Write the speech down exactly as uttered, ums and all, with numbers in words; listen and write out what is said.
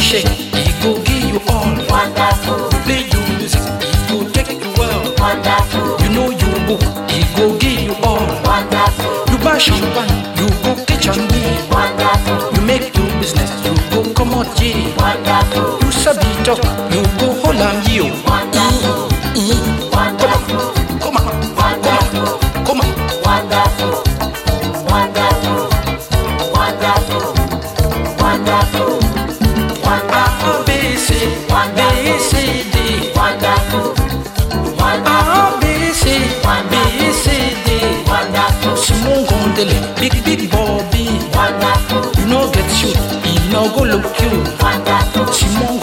shake, he go give you all. Wonderful. Play you music, he go take you well. Wonderful. You know you book, he go give you all. Wonderful. You buy champagne, you go catch and be. Wonderful. You make your business, you go come out yeah. Wonderful. You sabi talk, you go hold am you. Wonderful. Wonderful. Come on, Wonderful. come on. Wonderful. Wonderful. Wonderful. Wonderful. A B C, B C D. Wonderful. A B C, B C D. Wonderful. Simon Gondele, big big Bobby. Wonderful. You no get you, he no go look you. Wonderful. Simon